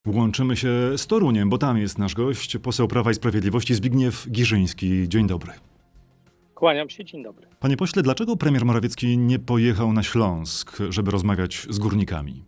Łączymy się z Toruniem, bo tam jest nasz gość, poseł Prawa i Sprawiedliwości Zbigniew Girzyński. Dzień dobry. Kłaniam się, dzień dobry. Panie pośle, dlaczego premier Morawiecki nie pojechał na Śląsk, żeby rozmawiać z górnikami?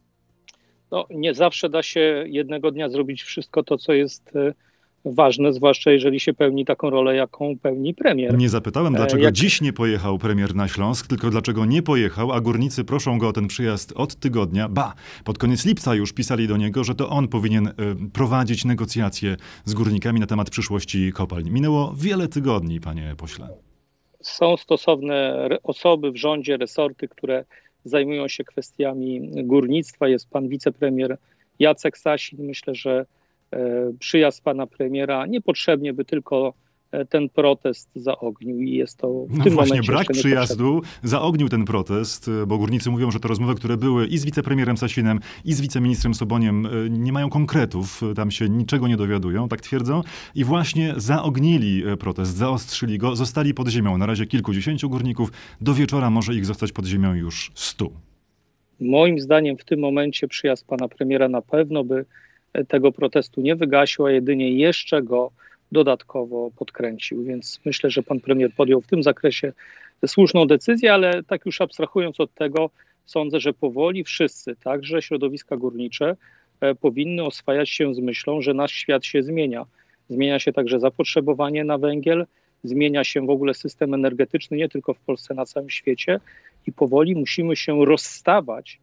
No, nie zawsze da się jednego dnia zrobić wszystko to, co jest ważne, zwłaszcza jeżeli się pełni taką rolę, jaką pełni premier. Nie zapytałem, dlaczego dziś nie pojechał premier na Śląsk, tylko dlaczego nie pojechał, a górnicy proszą go o ten przyjazd od tygodnia. Pod koniec lipca już pisali do niego, że to on powinien prowadzić negocjacje z górnikami na temat przyszłości kopalń. Minęło wiele tygodni, panie pośle. Są stosowne osoby w rządzie, resorty, które zajmują się kwestiami górnictwa. Jest pan wicepremier Jacek Sasin. Myślę, że przyjazd pana premiera niepotrzebnie by tylko ten protest zaognił i jest to w tym właśnie momencie brak przyjazdu zaognił ten protest, bo górnicy mówią, że te rozmowy, które były i z wicepremierem Sasinem, i z wiceministrem Soboniem, nie mają konkretów, tam się niczego nie dowiadują, tak twierdzą, i właśnie zaognili protest, zaostrzyli go, zostali pod ziemią. Na razie kilkudziesięciu górników, do wieczora może ich zostać pod ziemią już 100. Moim zdaniem w tym momencie przyjazd pana premiera na pewno by tego protestu nie wygasił, a jedynie jeszcze go dodatkowo podkręcił. Więc myślę, że pan premier podjął w tym zakresie słuszną decyzję, ale tak już abstrahując od tego, sądzę, że powoli wszyscy, także środowiska górnicze, powinny oswajać się z myślą, że nasz świat się zmienia. Zmienia się także zapotrzebowanie na węgiel, zmienia się w ogóle system energetyczny, nie tylko w Polsce, na całym świecie i powoli musimy się rozstawać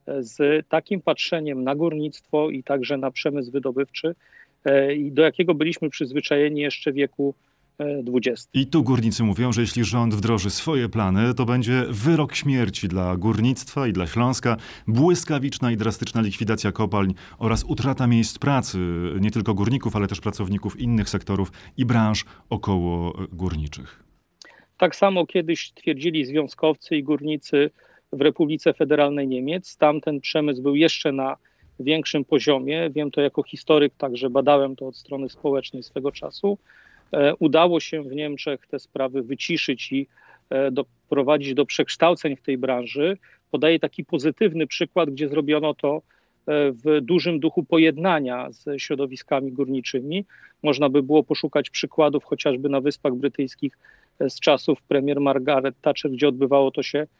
z takim patrzeniem na górnictwo i także na przemysł wydobywczy, i do jakiego byliśmy przyzwyczajeni jeszcze w wieku XX. I tu górnicy mówią, że jeśli rząd wdroży swoje plany, to będzie wyrok śmierci dla górnictwa i dla Śląska, błyskawiczna i drastyczna likwidacja kopalń oraz utrata miejsc pracy, nie tylko górników, ale też pracowników innych sektorów i branż około górniczych. Tak samo kiedyś twierdzili związkowcy i górnicy w Republice Federalnej Niemiec. Tam ten przemysł był jeszcze na większym poziomie. Wiem to jako historyk, także badałem to od strony społecznej swego czasu. Udało się w Niemczech te sprawy wyciszyć i doprowadzić do przekształceń w tej branży. Podaję taki pozytywny przykład, gdzie zrobiono to w dużym duchu pojednania z środowiskami górniczymi. Można by było poszukać przykładów chociażby na Wyspach Brytyjskich z czasów premier Margaret Thatcher, gdzie odbywało to się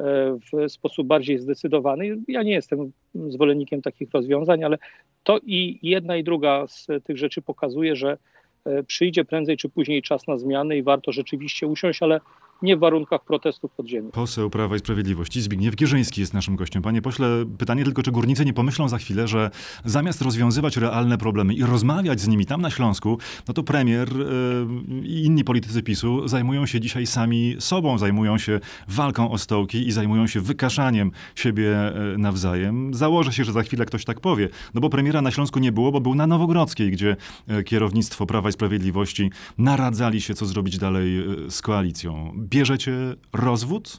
w sposób bardziej zdecydowany. Ja nie jestem zwolennikiem takich rozwiązań, ale to i jedna i druga z tych rzeczy pokazuje, że przyjdzie prędzej czy później czas na zmiany i warto rzeczywiście usiąść, ale nie w warunkach protestu pod ziemią. Poseł Prawa i Sprawiedliwości Zbigniew Girzyński jest naszym gościem. Panie pośle, pytanie tylko, czy górnicy nie pomyślą za chwilę, że zamiast rozwiązywać realne problemy i rozmawiać z nimi tam na Śląsku, no to premier i inni politycy PiS-u zajmują się dzisiaj sami sobą, zajmują się walką o stołki i zajmują się wykaszaniem siebie nawzajem. Założę się, że za chwilę ktoś tak powie. No bo premiera na Śląsku nie było, bo był na Nowogrodzkiej, gdzie kierownictwo Prawa i Sprawiedliwości naradzali się, co zrobić dalej z koalicją. Bierzecie rozwód?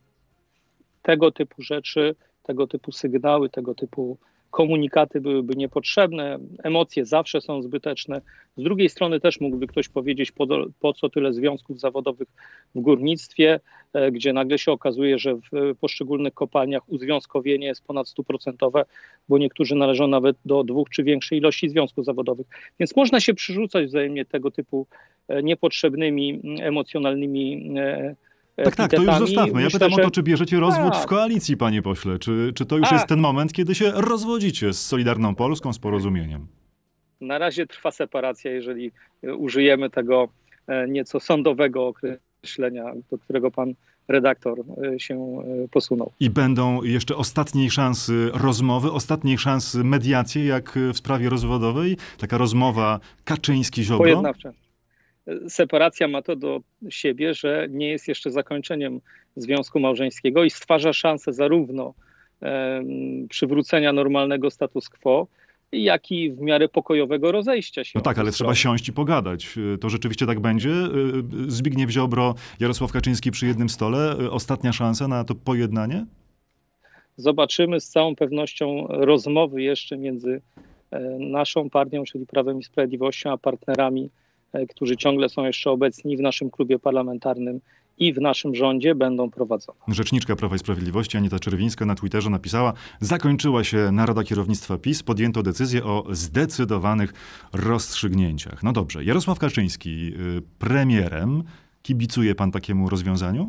Tego typu rzeczy, tego typu sygnały, tego typu komunikaty byłyby niepotrzebne. Emocje zawsze są zbyteczne. Z drugiej strony też mógłby ktoś powiedzieć, po co tyle związków zawodowych w górnictwie, gdzie nagle się okazuje, że w poszczególnych kopalniach uzwiązkowienie jest ponad 100%, bo niektórzy należą nawet do 2 czy większej ilości związków zawodowych. Więc można się przerzucać wzajemnie tego typu niepotrzebnymi, emocjonalnymi Tak, to już zostawmy. Ja pytam o to, czy bierzecie rozwód w Tak. koalicji, panie pośle. Czy to już jest ten moment, kiedy się rozwodzicie z Solidarną Polską, z Porozumieniem? Na razie trwa separacja, jeżeli użyjemy tego nieco sądowego określenia, do którego pan redaktor się posunął. I będą jeszcze ostatniej szansy rozmowy, ostatniej szansy mediacje, jak w sprawie rozwodowej? Taka rozmowa Kaczyński-Ziobro? Pojednawcza. Separacja ma to do siebie, że nie jest jeszcze zakończeniem związku małżeńskiego i stwarza szansę zarówno przywrócenia normalnego status quo, jak i w miarę pokojowego rozejścia się. No tak, ale trzeba siąść i pogadać. To rzeczywiście tak będzie? Zbigniew Ziobro, Jarosław Kaczyński przy jednym stole? Ostatnia szansa na to pojednanie? Zobaczymy, z całą pewnością rozmowy jeszcze między naszą partią, czyli Prawem i Sprawiedliwością, a partnerami którzy ciągle są jeszcze obecni w naszym klubie parlamentarnym i w naszym rządzie, będą prowadzone. Rzeczniczka Prawa i Sprawiedliwości Anita Czerwińska na Twitterze napisała: zakończyła się narada kierownictwa PiS, podjęto decyzję o zdecydowanych rozstrzygnięciach. No dobrze, Jarosław Kaczyński premierem. Kibicuje pan takiemu rozwiązaniu?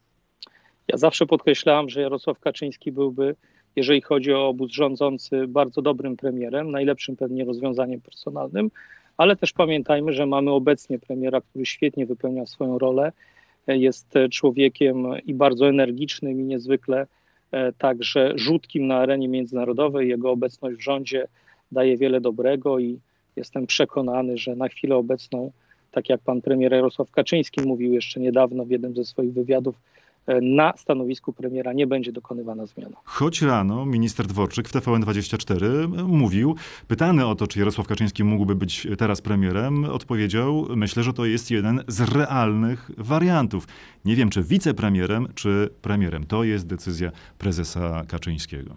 Ja zawsze podkreślałem, że Jarosław Kaczyński byłby, jeżeli chodzi o obóz rządzący, bardzo dobrym premierem, najlepszym pewnie rozwiązaniem personalnym, ale też pamiętajmy, że mamy obecnie premiera, który świetnie wypełnia swoją rolę, jest człowiekiem i bardzo energicznym i niezwykle także rzutkim na arenie międzynarodowej. Jego obecność w rządzie daje wiele dobrego i jestem przekonany, że na chwilę obecną, tak jak pan premier Jarosław Kaczyński mówił jeszcze niedawno w jednym ze swoich wywiadów, na stanowisku premiera nie będzie dokonywana zmiana. Choć rano minister Dworczyk w TVN24 mówił, pytany o to, czy Jarosław Kaczyński mógłby być teraz premierem, odpowiedział: myślę, że to jest jeden z realnych wariantów. Nie wiem, czy wicepremierem, czy premierem. To jest decyzja prezesa Kaczyńskiego.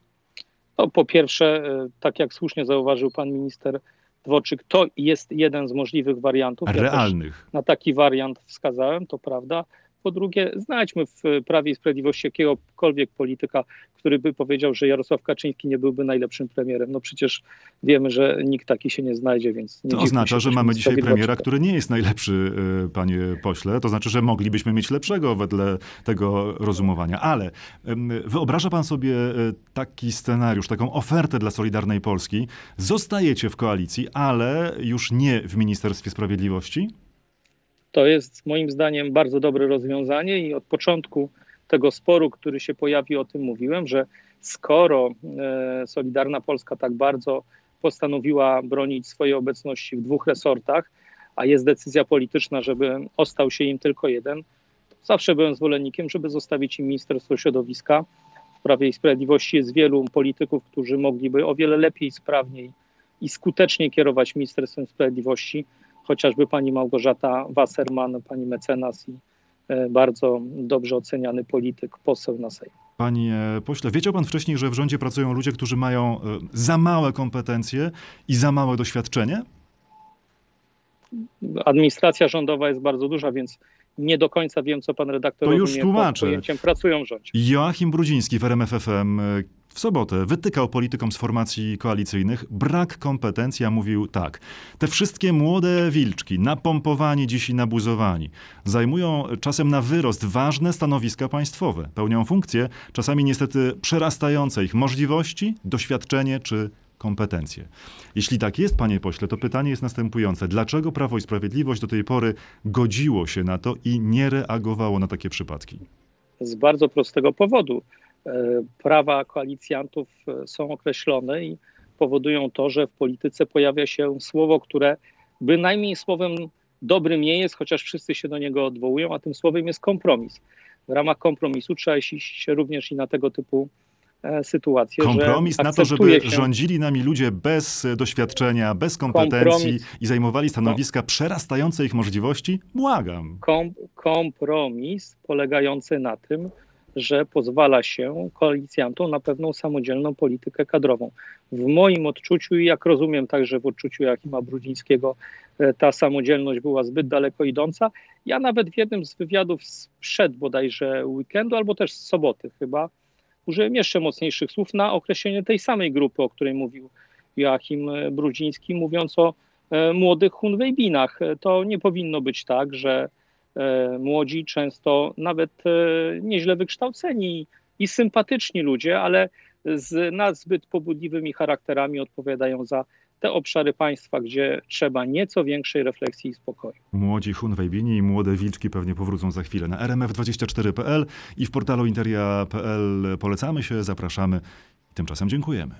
No, po pierwsze, tak jak słusznie zauważył pan minister Dworczyk, to jest jeden z możliwych wariantów. Realnych. Ja na taki wariant wskazałem, to prawda. Po drugie, znajdźmy w Prawie i Sprawiedliwości jakiegokolwiek polityka, który by powiedział, że Jarosław Kaczyński nie byłby najlepszym premierem. No przecież wiemy, że nikt taki się nie znajdzie, więc nie to oznacza, że mamy dzisiaj premiera, który nie jest najlepszy, panie pośle. To znaczy, że moglibyśmy mieć lepszego wedle tego rozumowania. Ale wyobraża pan sobie taki scenariusz, taką ofertę dla Solidarnej Polski? Zostajecie w koalicji, ale już nie w Ministerstwie Sprawiedliwości? To jest moim zdaniem bardzo dobre rozwiązanie i od początku tego sporu, który się pojawił, o tym mówiłem, że skoro Solidarna Polska tak bardzo postanowiła bronić swojej obecności w dwóch resortach, a jest decyzja polityczna, żeby ostał się im tylko jeden, to zawsze byłem zwolennikiem, żeby zostawić im Ministerstwo Środowiska. W Prawie i Sprawiedliwości jest wielu polityków, którzy mogliby o wiele lepiej, sprawniej i skuteczniej kierować Ministerstwem Sprawiedliwości, chociażby pani Małgorzata Wasserman, pani mecenas i bardzo dobrze oceniany polityk, poseł na Sejm. Panie pośle, wiedział pan wcześniej, że w rządzie pracują ludzie, którzy mają za małe kompetencje i za małe doświadczenie? Administracja rządowa jest bardzo duża, więc nie do końca wiem, co pan redaktor rozumie pod pojęciem pracują w rządzie. Joachim Brudziński w RMF FM w sobotę wytykał politykom z formacji koalicyjnych brak kompetencji, a mówił tak: te wszystkie młode wilczki, napompowani dziś i nabuzowani, zajmują czasem na wyrost ważne stanowiska państwowe. Pełnią funkcje czasami niestety przerastające ich możliwości, doświadczenie czy kompetencje. Jeśli tak jest, panie pośle, to pytanie jest następujące. Dlaczego Prawo i Sprawiedliwość do tej pory godziło się na to i nie reagowało na takie przypadki? Z bardzo prostego powodu. Prawa koalicjantów są określone i powodują to, że w polityce pojawia się słowo, które bynajmniej słowem dobrym nie jest, chociaż wszyscy się do niego odwołują, a tym słowem jest kompromis. W ramach kompromisu trzeba iść również i na tego typu sytuację. Kompromis na to, żeby rządzili nami ludzie bez doświadczenia, bez kompetencji i zajmowali stanowiska przerastające ich możliwości? Błagam. Kompromis polegający na tym, że pozwala się koalicjantom na pewną samodzielną politykę kadrową. W moim odczuciu i jak rozumiem także w odczuciu Joachima Brudzińskiego, ta samodzielność była zbyt daleko idąca. Ja nawet w jednym z wywiadów sprzed bodajże weekendu albo też z soboty chyba użyłem jeszcze mocniejszych słów na określenie tej samej grupy, o której mówił Joachim Brudziński, mówiąc o młodych Hunwejbinach. To nie powinno być tak, że młodzi, często nawet nieźle wykształceni i sympatyczni ludzie, ale z nazbyt pobudliwymi charakterami odpowiadają za te obszary państwa, gdzie trzeba nieco większej refleksji i spokoju. Młodzi Hunwejbini i młode wilczki pewnie powrócą za chwilę. Na rmf24.pl i w portalu interia.pl polecamy się, zapraszamy. Tymczasem dziękujemy.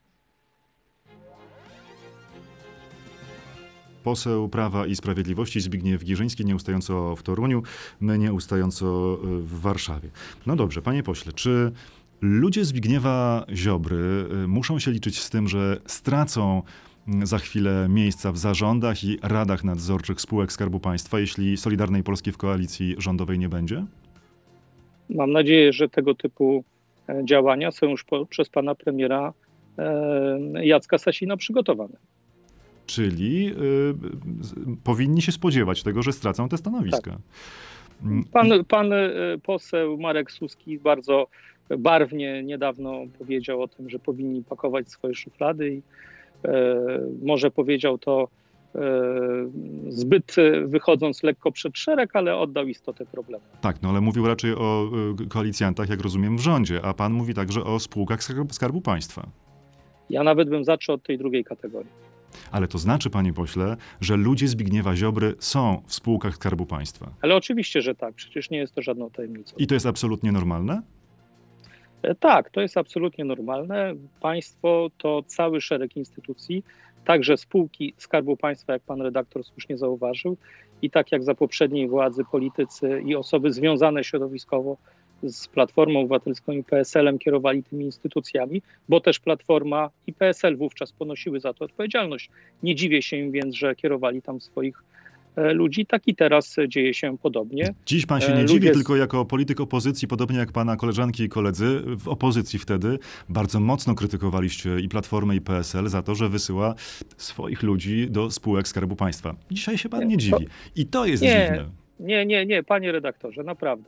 Poseł Prawa i Sprawiedliwości Zbigniew Girzyński nieustająco w Toruniu, my nieustająco w Warszawie. No dobrze, panie pośle, czy ludzie Zbigniewa Ziobry muszą się liczyć z tym, że stracą za chwilę miejsca w zarządach i radach nadzorczych spółek Skarbu Państwa, jeśli Solidarnej Polski w koalicji rządowej nie będzie? Mam nadzieję, że tego typu działania są już przez pana premiera Jacka Sasina przygotowane. Czyli powinni się spodziewać tego, że stracą te stanowiska. Pan poseł Marek Suski bardzo barwnie niedawno powiedział o tym, że powinni pakować swoje szuflady i może powiedział to zbyt wychodząc lekko przed szereg, ale oddał istotę problemu. Tak, no ale mówił raczej o koalicjantach, jak rozumiem, w rządzie, a pan mówi także o spółkach Skarbu Państwa. Ja nawet bym zaczął od tej drugiej kategorii. Ale to znaczy, panie pośle, że ludzie Zbigniewa Ziobry są w spółkach Skarbu Państwa. Ale oczywiście, że tak. Przecież nie jest to żadną tajemnicą. I to jest absolutnie normalne? Tak, to jest absolutnie normalne. Państwo to cały szereg instytucji, także spółki Skarbu Państwa, jak pan redaktor słusznie zauważył, i tak jak za poprzedniej władzy politycy i osoby związane środowiskowo z Platformą Obywatelską i PSL-em kierowali tymi instytucjami, bo też Platforma i PSL wówczas ponosiły za to odpowiedzialność. Nie dziwię się im więc, że kierowali tam swoich ludzi, tak i teraz dzieje się podobnie. Dziś pan się nie dziwi, tylko jako polityk opozycji, podobnie jak pana koleżanki i koledzy, w opozycji wtedy bardzo mocno krytykowaliście i Platformę, i PSL za to, że wysyła swoich ludzi do spółek Skarbu Państwa. Dzisiaj się pan nie dziwi. I to jest dziwne. Nie, panie redaktorze, naprawdę.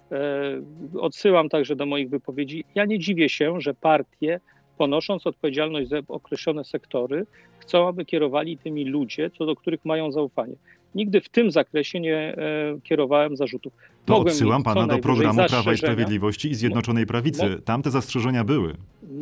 Odsyłam także do moich wypowiedzi. Ja nie dziwię się, że partie, ponosząc odpowiedzialność za określone sektory, chcą, aby kierowali tymi ludzie, co do których mają zaufanie. Nigdy w tym zakresie nie kierowałem zarzutów. To odsyłam pana do programu Prawa i Sprawiedliwości i Zjednoczonej Prawicy. Tam te zastrzeżenia były.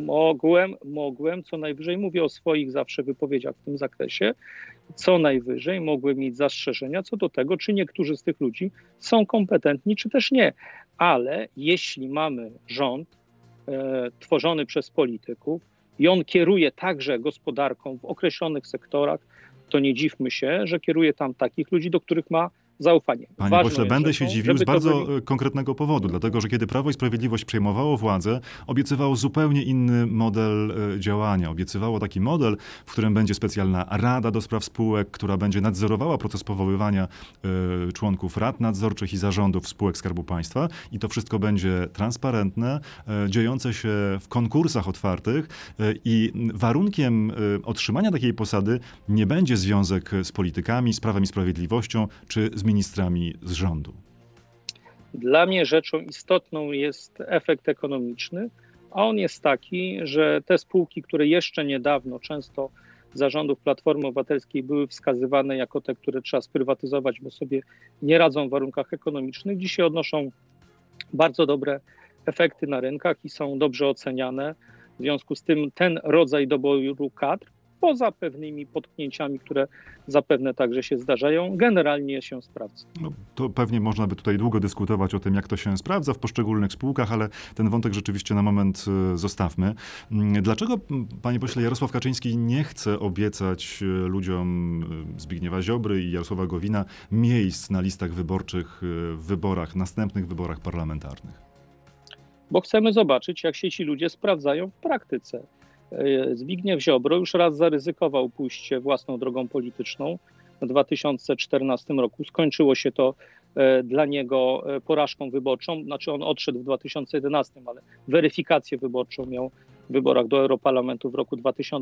Mogłem, co najwyżej, mówię o swoich zawsze wypowiedziach w tym zakresie, co najwyżej mogłem mieć zastrzeżenia co do tego, czy niektórzy z tych ludzi są kompetentni, czy też nie. Ale jeśli mamy rząd tworzony przez polityków i on kieruje także gospodarką w określonych sektorach, to nie dziwmy się, że kieruje tam takich ludzi, do których ma zaufanie. Panie pośle, będę się dziwił z bardzo konkretnego powodu, dlatego że kiedy Prawo i Sprawiedliwość przejmowało władzę, obiecywało zupełnie inny model działania. Obiecywało taki model, w którym będzie specjalna rada do spraw spółek, która będzie nadzorowała proces powoływania członków rad nadzorczych i zarządów spółek Skarbu Państwa i to wszystko będzie transparentne, dziejące się w konkursach otwartych i warunkiem otrzymania takiej posady nie będzie związek z politykami, z Prawem i Sprawiedliwością czy z ministrami z rządu. Dla mnie rzeczą istotną jest efekt ekonomiczny, a on jest taki, że te spółki, które jeszcze niedawno często zarządów Platformy Obywatelskiej były wskazywane jako te, które trzeba sprywatyzować, bo sobie nie radzą w warunkach ekonomicznych, dzisiaj odnoszą bardzo dobre efekty na rynkach i są dobrze oceniane. W związku z tym ten rodzaj doboru kadr, poza pewnymi potknięciami, które zapewne także się zdarzają, generalnie się sprawdza. No, to pewnie można by tutaj długo dyskutować o tym, jak to się sprawdza w poszczególnych spółkach, ale ten wątek rzeczywiście na moment zostawmy. Dlaczego, panie pośle, Jarosław Kaczyński nie chce obiecać ludziom Zbigniewa Ziobry i Jarosława Gowina miejsc na listach wyborczych w wyborach, następnych wyborach parlamentarnych? Bo chcemy zobaczyć, jak się ci ludzie sprawdzają w praktyce. Zbigniew Ziobro już raz zaryzykował pójście własną drogą polityczną w 2014 roku. Skończyło się to dla niego porażką wyborczą. Znaczy on odszedł w 2011, ale weryfikację wyborczą miał w wyborach do Europarlamentu w roku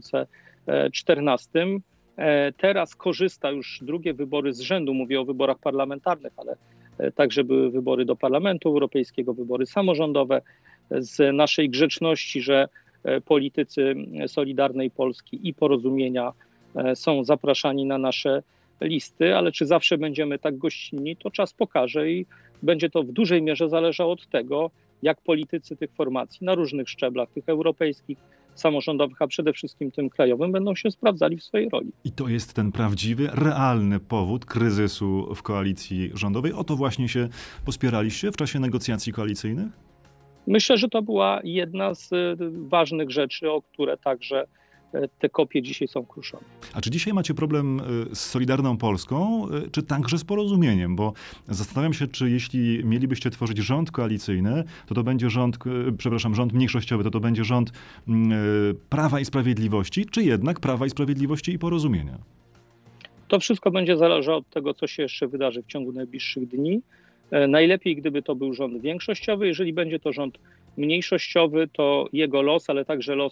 2014. Teraz korzysta już drugie wybory z rzędu, mówię o wyborach parlamentarnych, ale także były wybory do Parlamentu Europejskiego, wybory samorządowe, z naszej grzeczności, że politycy Solidarnej Polski i Porozumienia są zapraszani na nasze listy, ale czy zawsze będziemy tak gościnni, to czas pokaże i będzie to w dużej mierze zależało od tego, jak politycy tych formacji na różnych szczeblach, tych europejskich, samorządowych, a przede wszystkim tym krajowym, będą się sprawdzali w swojej roli. I to jest ten prawdziwy, realny powód kryzysu w koalicji rządowej. O to właśnie się pospieraliście w czasie negocjacji koalicyjnych? Myślę, że to była jedna z ważnych rzeczy, o które także te kopie dzisiaj są kruszone. A czy dzisiaj macie problem z Solidarną Polską, czy także z Porozumieniem? Bo zastanawiam się, czy jeśli mielibyście tworzyć rząd koalicyjny, to będzie rząd mniejszościowy, to będzie rząd Prawa i Sprawiedliwości, czy jednak Prawa i Sprawiedliwości i Porozumienia? To wszystko będzie zależało od tego, co się jeszcze wydarzy w ciągu najbliższych dni. Najlepiej, gdyby to był rząd większościowy. Jeżeli będzie to rząd mniejszościowy, to jego los, ale także los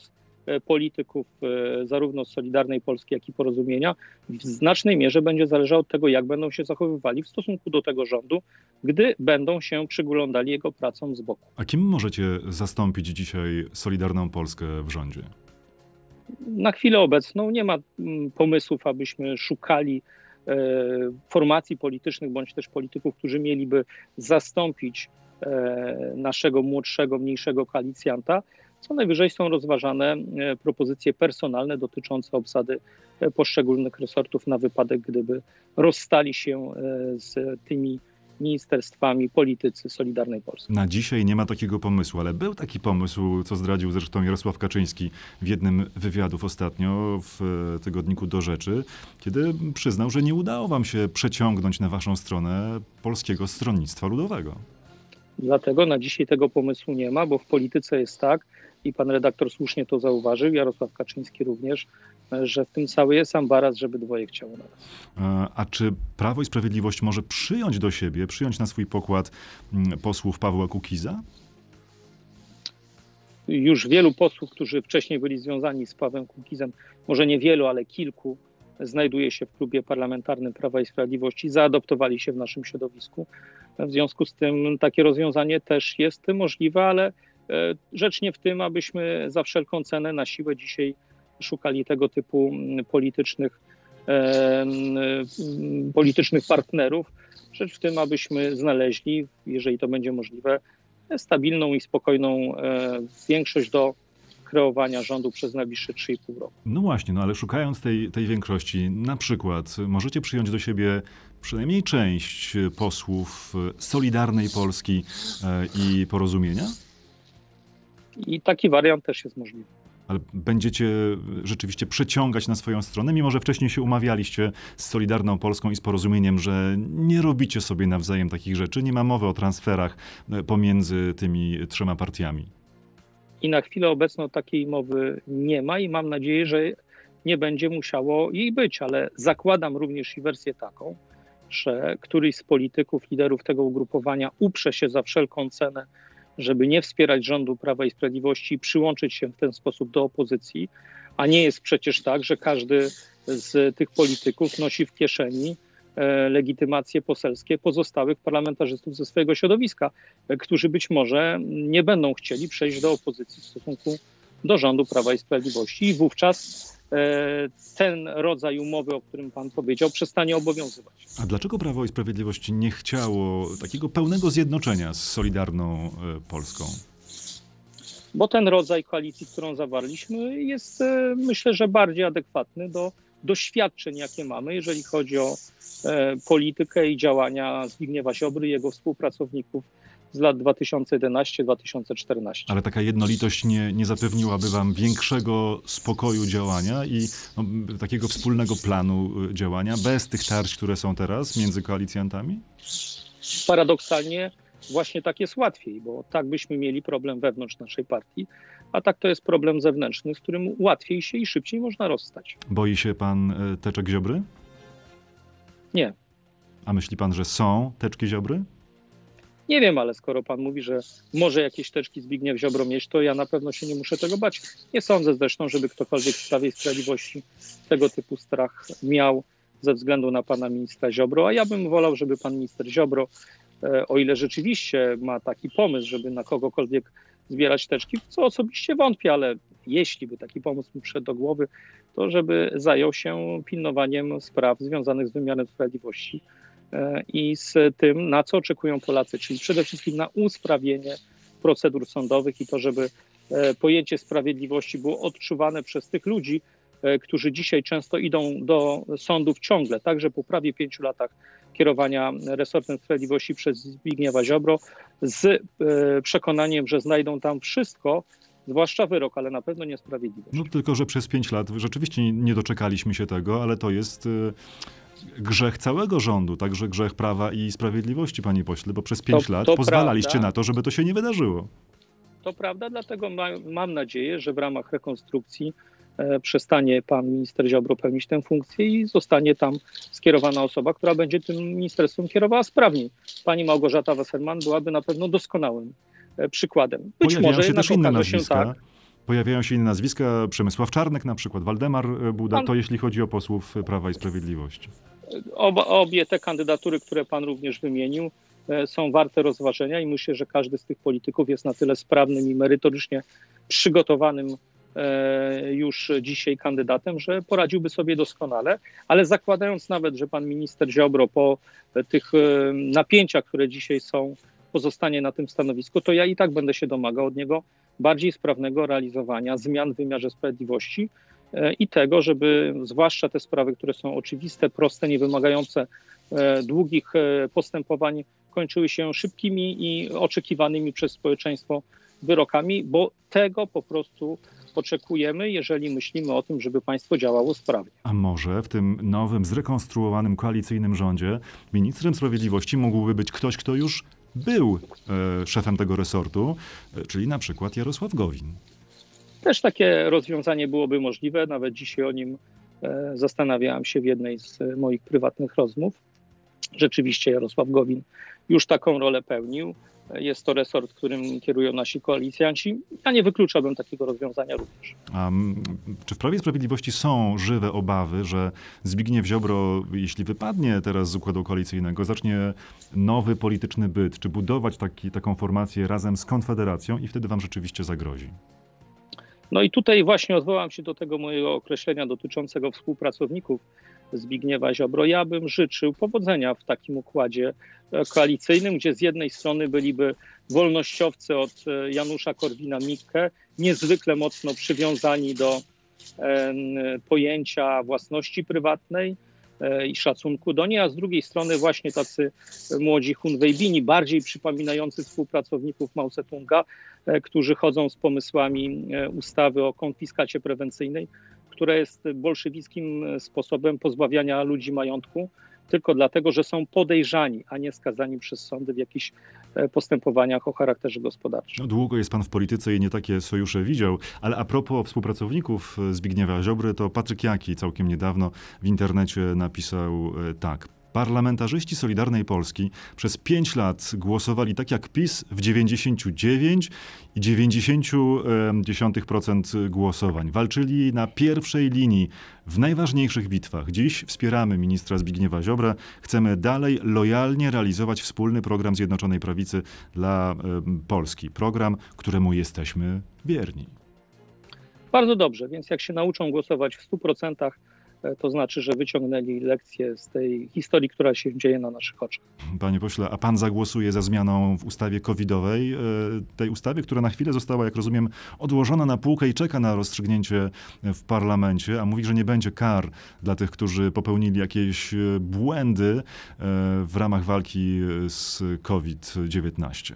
polityków zarówno z Solidarnej Polski, jak i Porozumienia w znacznej mierze będzie zależał od tego, jak będą się zachowywali w stosunku do tego rządu, gdy będą się przyglądali jego pracom z boku. A kim możecie zastąpić dzisiaj Solidarną Polskę w rządzie? Na chwilę obecną nie ma pomysłów, abyśmy szukali formacji politycznych bądź też polityków, którzy mieliby zastąpić naszego młodszego, mniejszego koalicjanta. Co najwyżej są rozważane propozycje personalne dotyczące obsady poszczególnych resortów na wypadek, gdyby rozstali się z tymi ministerstwami politycy Solidarnej Polski. Na dzisiaj nie ma takiego pomysłu, ale był taki pomysł, co zdradził zresztą Jarosław Kaczyński w jednym wywiadów ostatnio w tygodniku Do Rzeczy, kiedy przyznał, że nie udało wam się przeciągnąć na waszą stronę Polskiego Stronnictwa Ludowego. Dlatego na dzisiaj tego pomysłu nie ma, bo w polityce jest tak, i pan redaktor słusznie to zauważył, Jarosław Kaczyński również, że w tym cały jest ambaras, żeby dwoje chciało naraz. A czy Prawo i Sprawiedliwość może przyjąć do siebie, przyjąć na swój pokład posłów Pawła Kukiza? Już wielu posłów, którzy wcześniej byli związani z Pawłem Kukizem, może niewielu, ale kilku, znajduje się w klubie parlamentarnym Prawa i Sprawiedliwości, zaadoptowali się w naszym środowisku. W związku z tym takie rozwiązanie też jest możliwe, ale rzecz nie w tym, abyśmy za wszelką cenę na siłę dzisiaj szukali tego typu politycznych partnerów. Rzecz w tym, abyśmy znaleźli, jeżeli to będzie możliwe, stabilną i spokojną większość do kreowania rządu przez najbliższe 3,5 roku. No właśnie, ale szukając tej większości, na przykład możecie przyjąć do siebie przynajmniej część posłów Solidarnej Polski i Porozumienia? I taki wariant też jest możliwy. Ale będziecie rzeczywiście przeciągać na swoją stronę, mimo że wcześniej się umawialiście z Solidarną Polską i z Porozumieniem, że nie robicie sobie nawzajem takich rzeczy, nie ma mowy o transferach pomiędzy tymi trzema partiami. I na chwilę obecną takiej mowy nie ma i mam nadzieję, że nie będzie musiało jej być, ale zakładam również i wersję taką, że któryś z polityków, liderów tego ugrupowania uprze się za wszelką cenę, żeby nie wspierać rządu Prawa i Sprawiedliwości i przyłączyć się w ten sposób do opozycji, a nie jest przecież tak, że każdy z tych polityków nosi w kieszeni legitymacje poselskie pozostałych parlamentarzystów ze swojego środowiska, którzy być może nie będą chcieli przejść do opozycji w stosunku do rządu Prawa i Sprawiedliwości i wówczas ten rodzaj umowy, o którym pan powiedział, przestanie obowiązywać. A dlaczego Prawo i Sprawiedliwość nie chciało takiego pełnego zjednoczenia z Solidarną Polską? Bo ten rodzaj koalicji, którą zawarliśmy, jest myślę, że bardziej adekwatny do doświadczeń, jakie mamy, jeżeli chodzi o politykę i działania Zbigniewa Ziobry i jego współpracowników z lat 2011-2014. Ale taka jednolitość nie zapewniłaby wam większego spokoju działania i takiego wspólnego planu działania bez tych tarć, które są teraz między koalicjantami? Paradoksalnie właśnie tak jest łatwiej, bo tak byśmy mieli problem wewnątrz naszej partii, a tak to jest problem zewnętrzny, z którym łatwiej się i szybciej można rozstać. Boi się pan teczek Ziobry? Nie. A myśli pan, że są teczki Ziobry? Nie wiem, ale skoro pan mówi, że może jakieś teczki Zbigniew Ziobro mieć, to ja na pewno się nie muszę tego bać. Nie sądzę zresztą, żeby ktokolwiek w Prawie i Sprawiedliwości tego typu strach miał ze względu na pana ministra Ziobro, a ja bym wolał, żeby pan minister Ziobro, o ile rzeczywiście ma taki pomysł, żeby na kogokolwiek zbierać teczki, w co osobiście wątpię, ale jeśli by taki pomysł mu przyszedł do głowy, to żeby zajął się pilnowaniem spraw związanych z wymiarem sprawiedliwości i z tym, na co oczekują Polacy, czyli przede wszystkim na usprawnienie procedur sądowych i to, żeby pojęcie sprawiedliwości było odczuwane przez tych ludzi, którzy dzisiaj często idą do sądów ciągle, także po prawie 5 latach kierowania resortem sprawiedliwości przez Zbigniewa Ziobro, z przekonaniem, że znajdą tam wszystko, zwłaszcza wyrok, ale na pewno niesprawiedliwość. No tylko, że przez 5 lat rzeczywiście nie doczekaliśmy się tego, ale to jest grzech całego rządu, także grzech Prawa i Sprawiedliwości, panie pośle, bo przez 5 lat pozwalaliście prawda, na to, żeby to się nie wydarzyło. To prawda, dlatego mam nadzieję, że w ramach rekonstrukcji przestanie pan minister Ziobro pełnić tę funkcję i zostanie tam skierowana osoba, która będzie tym ministerstwem kierowała sprawniej. Pani Małgorzata Wasserman byłaby na pewno doskonałym przykładem. Być Pojawiają może się jednak też inne okaże się nazwiska. tak, Pojawiają się inne nazwiska, Przemysław Czarnek na przykład, Waldemar Buda, to jeśli chodzi o posłów Prawa i Sprawiedliwości. Obie te kandydatury, które pan również wymienił, są warte rozważenia i myślę, że każdy z tych polityków jest na tyle sprawnym i merytorycznie przygotowanym już dzisiaj kandydatem, że poradziłby sobie doskonale, ale zakładając nawet, że pan minister Ziobro po tych napięciach, które dzisiaj są, pozostanie na tym stanowisku, to ja i tak będę się domagał od niego bardziej sprawnego realizowania zmian w wymiarze sprawiedliwości i tego, żeby zwłaszcza te sprawy, które są oczywiste, proste, nie wymagające długich postępowań, kończyły się szybkimi i oczekiwanymi przez społeczeństwo wyrokami, bo tego po prostu oczekujemy, jeżeli myślimy o tym, żeby państwo działało sprawnie. A może w tym nowym, zrekonstruowanym koalicyjnym rządzie ministrem sprawiedliwości mógłby być ktoś, kto już był szefem tego resortu, czyli na przykład Jarosław Gowin? Też takie rozwiązanie byłoby możliwe. Nawet dzisiaj o nim zastanawiałem się w jednej z moich prywatnych rozmów. Rzeczywiście Jarosław Gowin już taką rolę pełnił. Jest to resort, którym kierują nasi koalicjanci. Ja nie wykluczałbym takiego rozwiązania również. A czy w Prawie i Sprawiedliwości są żywe obawy, że Zbigniew Ziobro, jeśli wypadnie teraz z układu koalicyjnego, zacznie nowy polityczny byt, czy budować taką formację razem z Konfederacją i wtedy wam rzeczywiście zagrozi? No i tutaj właśnie odwołam się do tego mojego określenia dotyczącego współpracowników Zbigniewa Ziobro. Ja bym życzył powodzenia w takim układzie koalicyjnym, gdzie z jednej strony byliby wolnościowcy od Janusza Korwina-Mikke, niezwykle mocno przywiązani do pojęcia własności prywatnej i szacunku do niej, a z drugiej strony właśnie tacy młodzi Hunwejbini, bardziej przypominający współpracowników Mao Tse-tunga, którzy chodzą z pomysłami ustawy o konfiskacie prewencyjnej, która jest bolszewickim sposobem pozbawiania ludzi majątku tylko dlatego, że są podejrzani, a nie skazani przez sądy w jakichś postępowaniach o charakterze gospodarczym. No, długo jest pan w polityce i nie takie sojusze widział, ale a propos współpracowników Zbigniewa Ziobry, to Patryk Jaki całkiem niedawno w internecie napisał tak. Parlamentarzyści Solidarnej Polski przez 5 lat głosowali tak jak PiS w 99,9% głosowań. Walczyli na pierwszej linii w najważniejszych bitwach. Dziś wspieramy ministra Zbigniewa Ziobrę. Chcemy dalej lojalnie realizować wspólny program Zjednoczonej Prawicy dla Polski. Program, któremu jesteśmy wierni. Bardzo dobrze, więc jak się nauczą głosować w 100%, to znaczy, że wyciągnęli lekcję z tej historii, która się dzieje na naszych oczach. Panie pośle, a pan zagłosuje za zmianą w ustawie covidowej, tej ustawie, która na chwilę została, jak rozumiem, odłożona na półkę i czeka na rozstrzygnięcie w parlamencie, a mówi, że nie będzie kar dla tych, którzy popełnili jakieś błędy w ramach walki z COVID-19.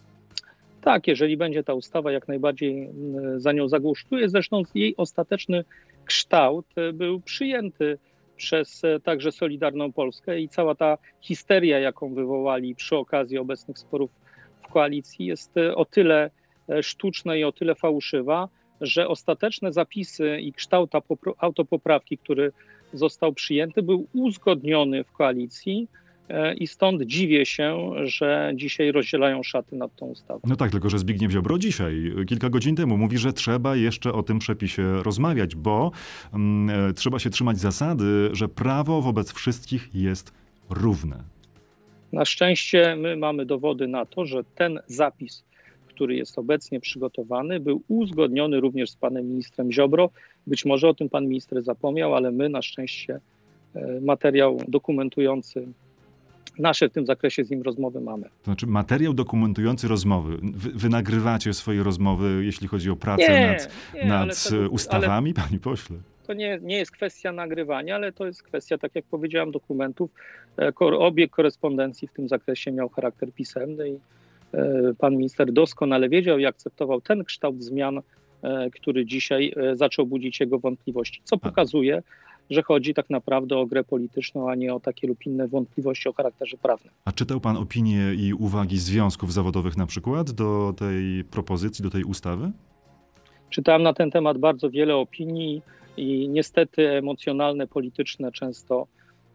Tak, jeżeli będzie ta ustawa, jak najbardziej za nią zagłosuję. Zresztą jej ostateczny kształt był przyjęty przez także Solidarną Polskę i cała ta histeria, jaką wywołali przy okazji obecnych sporów w koalicji, jest o tyle sztuczna i o tyle fałszywa, że ostateczne zapisy i kształt autopoprawki, który został przyjęty, był uzgodniony w koalicji. I stąd dziwię się, że dzisiaj rozdzielają szaty nad tą ustawą. No tak, tylko że Zbigniew Ziobro dzisiaj, kilka godzin temu, mówi, że trzeba jeszcze o tym przepisie rozmawiać, bo trzeba się trzymać zasady, że prawo wobec wszystkich jest równe. Na szczęście my mamy dowody na to, że ten zapis, który jest obecnie przygotowany, był uzgodniony również z panem ministrem Ziobro. Być może o tym pan minister zapomniał, ale my na szczęście materiał dokumentujący nasze w tym zakresie z nim rozmowy mamy. To znaczy materiał dokumentujący rozmowy. Wy nagrywacie swoje rozmowy, jeśli chodzi o pracę nad ustawami, panie pośle? To nie jest kwestia nagrywania, ale to jest kwestia, tak jak powiedziałem, dokumentów. Obieg korespondencji w tym zakresie miał charakter pisemny i pan minister doskonale wiedział i akceptował ten kształt zmian, który dzisiaj zaczął budzić jego wątpliwości, co pokazuje, że chodzi tak naprawdę o grę polityczną, a nie o takie lub inne wątpliwości o charakterze prawnym. A czytał pan opinie i uwagi związków zawodowych na przykład do tej propozycji, do tej ustawy? Czytałem na ten temat bardzo wiele opinii i niestety emocjonalne, polityczne często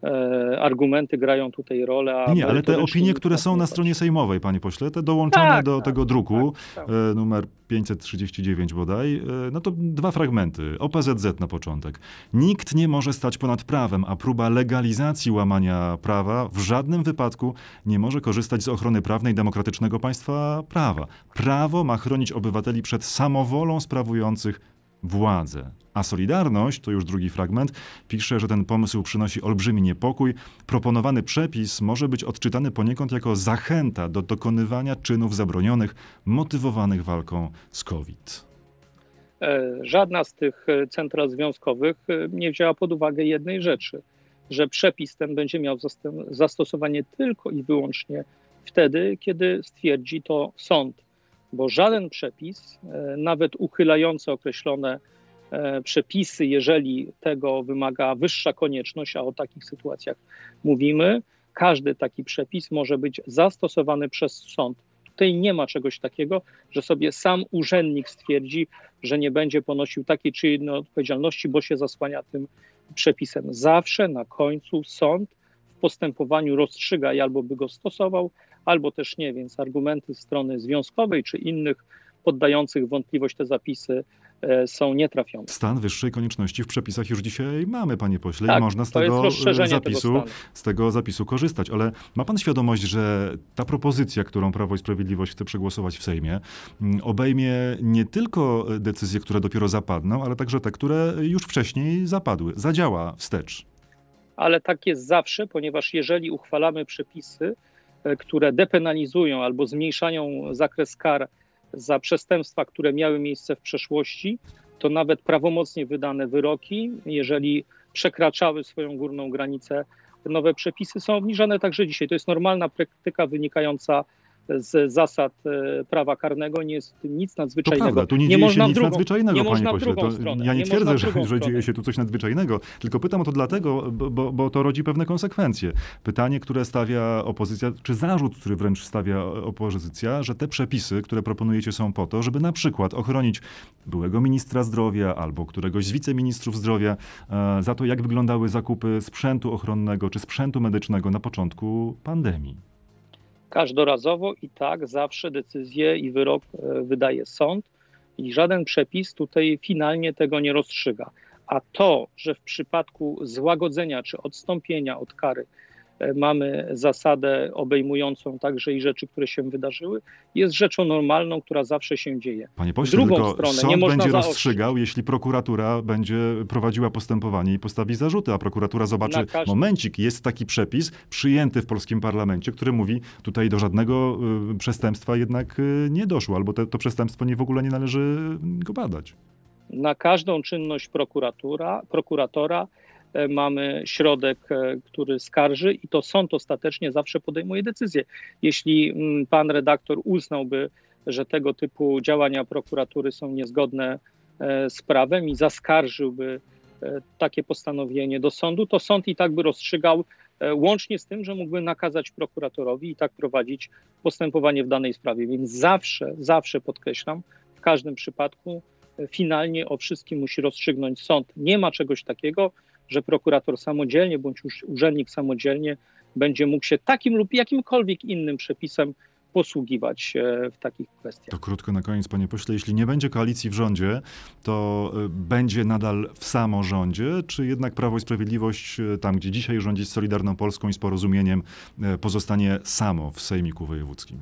argumenty grają tutaj rolę. A Nie, ale te merytorycznie opinie, nikt które nas są nie na patrzy. stronie sejmowej, panie pośle, te dołączone Tak, do tego druku, tak. numer 539 bodaj, no to 2 fragmenty. OPZZ na początek. Nikt nie może stać ponad prawem, a próba legalizacji łamania prawa w żadnym wypadku nie może korzystać z ochrony prawnej demokratycznego państwa prawa. Prawo ma chronić obywateli przed samowolą sprawujących władzę. A Solidarność, to już drugi fragment, pisze, że ten pomysł przynosi olbrzymi niepokój. Proponowany przepis może być odczytany poniekąd jako zachęta do dokonywania czynów zabronionych, motywowanych walką z COVID. Żadna z tych central związkowych nie wzięła pod uwagę jednej rzeczy, że przepis ten będzie miał zastosowanie tylko i wyłącznie wtedy, kiedy stwierdzi to sąd, bo żaden przepis, nawet uchylający określone przepisy, jeżeli tego wymaga wyższa konieczność, a o takich sytuacjach mówimy, każdy taki przepis może być zastosowany przez sąd. Tutaj nie ma czegoś takiego, że sobie sam urzędnik stwierdzi, że nie będzie ponosił takiej czy innej odpowiedzialności, bo się zasłania tym przepisem. Zawsze na końcu sąd w postępowaniu rozstrzyga i albo by go stosował, albo też nie, więc argumenty strony związkowej czy innych poddających wątpliwość te zapisy są nietrafione. Stan wyższej konieczności w przepisach już dzisiaj mamy, panie pośle, Tak, i można z to jest tego rozszerzenie tego zapisu, stanu. z tego zapisu korzystać. Ale ma pan świadomość, że ta propozycja, którą Prawo i Sprawiedliwość chce przegłosować w Sejmie, obejmie nie tylko decyzje, które dopiero zapadną, ale także te, które już wcześniej zapadły. Zadziała wstecz. Ale tak jest zawsze, ponieważ jeżeli uchwalamy przepisy, które depenalizują albo zmniejszają zakres kar za przestępstwa, które miały miejsce w przeszłości, to nawet prawomocnie wydane wyroki, jeżeli przekraczały swoją górną granicę, nowe przepisy są obniżane także dzisiaj. To jest normalna praktyka wynikająca z zasad prawa karnego, nie jest w tym nic To nadzwyczajnego. prawda, tu nie dzieje się nic nadzwyczajnego, nie panie można w pośle. drugą To stronę, ja nie można twierdzę, w drugą że dzieje stronę. się tu coś nadzwyczajnego, tylko pytam o to dlatego, bo to rodzi pewne konsekwencje. Pytanie, które stawia opozycja, czy zarzut, który wręcz stawia opozycja, że te przepisy, które proponujecie, są po to, żeby na przykład ochronić byłego ministra zdrowia albo któregoś z wiceministrów zdrowia za to, jak wyglądały zakupy sprzętu ochronnego czy sprzętu medycznego na początku pandemii. Każdorazowo i tak zawsze decyzję i wyrok wydaje sąd i żaden przepis tutaj finalnie tego nie rozstrzyga. A to, że w przypadku złagodzenia czy odstąpienia od kary mamy zasadę obejmującą także i rzeczy, które się wydarzyły, jest rzeczą normalną, która zawsze się dzieje. Panie W pośle, drugą tylko stronę nie sąd można będzie zaostrzyć. rozstrzygał, jeśli prokuratura będzie prowadziła postępowanie i postawi zarzuty, a prokuratura zobaczy, Na każdy- momencik, jest taki przepis przyjęty w polskim parlamencie, który mówi, tutaj do żadnego przestępstwa jednak nie doszło, albo to przestępstwo w ogóle nie należy go badać. Na każdą czynność prokuratora mamy środek, który skarży i to sąd ostatecznie zawsze podejmuje decyzję. Jeśli pan redaktor uznałby, że tego typu działania prokuratury są niezgodne z prawem i zaskarżyłby takie postanowienie do sądu, to sąd i tak by rozstrzygał, łącznie z tym, że mógłby nakazać prokuratorowi i tak prowadzić postępowanie w danej sprawie. Więc zawsze podkreślam, w każdym przypadku finalnie o wszystkim musi rozstrzygnąć sąd. Nie ma czegoś takiego, że prokurator samodzielnie bądź urzędnik samodzielnie będzie mógł się takim lub jakimkolwiek innym przepisem posługiwać w takich kwestiach. To krótko na koniec, panie pośle, jeśli nie będzie koalicji w rządzie, to będzie nadal w samorządzie, czy jednak Prawo i Sprawiedliwość, tam gdzie dzisiaj rządzi z Solidarną Polską i z Porozumieniem, pozostanie samo w sejmiku wojewódzkim?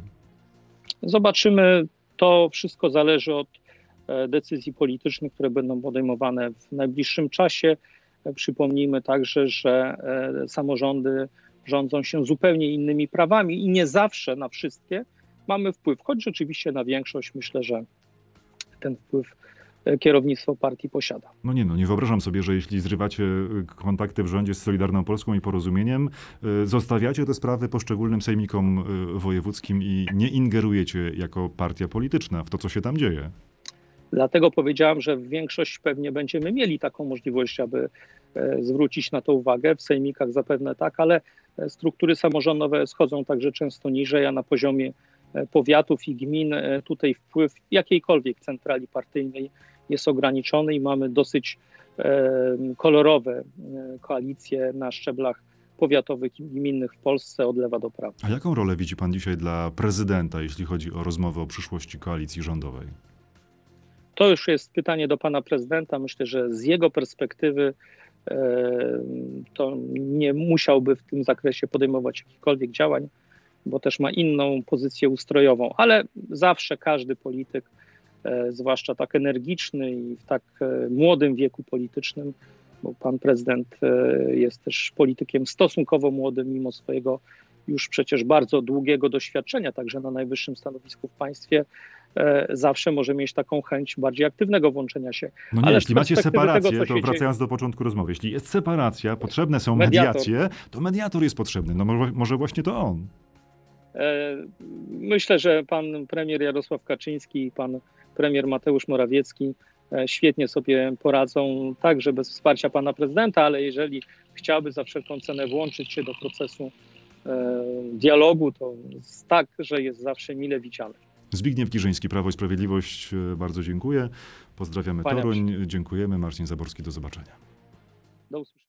Zobaczymy. To wszystko zależy od decyzji politycznych, które będą podejmowane w najbliższym czasie. Przypomnijmy także, że samorządy rządzą się zupełnie innymi prawami i nie zawsze na wszystkie mamy wpływ, choć rzeczywiście na większość myślę, że ten wpływ kierownictwo partii posiada. Nie wyobrażam sobie, że jeśli zrywacie kontakty w rządzie z Solidarną Polską i Porozumieniem, zostawiacie te sprawy poszczególnym sejmikom wojewódzkim i nie ingerujecie jako partia polityczna w to, co się tam dzieje. Dlatego powiedziałam, że w większości pewnie będziemy mieli taką możliwość, aby zwrócić na to uwagę. W sejmikach zapewne tak, ale struktury samorządowe schodzą także często niżej, a na poziomie powiatów i gmin tutaj wpływ jakiejkolwiek centrali partyjnej jest ograniczony i mamy dosyć kolorowe koalicje na szczeblach powiatowych i gminnych w Polsce od lewa do prawa. A jaką rolę widzi pan dzisiaj dla prezydenta, jeśli chodzi o rozmowy o przyszłości koalicji rządowej? To już jest pytanie do pana prezydenta. Myślę, że z jego perspektywy to nie musiałby w tym zakresie podejmować jakichkolwiek działań, bo też ma inną pozycję ustrojową, ale zawsze każdy polityk, zwłaszcza tak energiczny i w tak młodym wieku politycznym, bo pan prezydent jest też politykiem stosunkowo młodym, mimo swojego już przecież bardzo długiego doświadczenia, także na najwyższym stanowisku w państwie, zawsze może mieć taką chęć bardziej aktywnego włączenia się. No nie, Ale jeśli macie separację, tego, to wracając do początku rozmowy, jeśli jest separacja, potrzebne są mediacje, to mediator jest potrzebny. No może właśnie to on. Myślę, że pan premier Jarosław Kaczyński i pan premier Mateusz Morawiecki świetnie sobie poradzą, także bez wsparcia pana prezydenta, ale jeżeli chciałby za wszelką cenę włączyć się do procesu dialogu, to tak, że jest zawsze mile widziany. Zbigniew Girzyński, Prawo i Sprawiedliwość, bardzo dziękuję. Pozdrawiamy Kłaniam się. Toruń, dziękujemy. Marcin Zaborski, do zobaczenia. Do usłyszenia.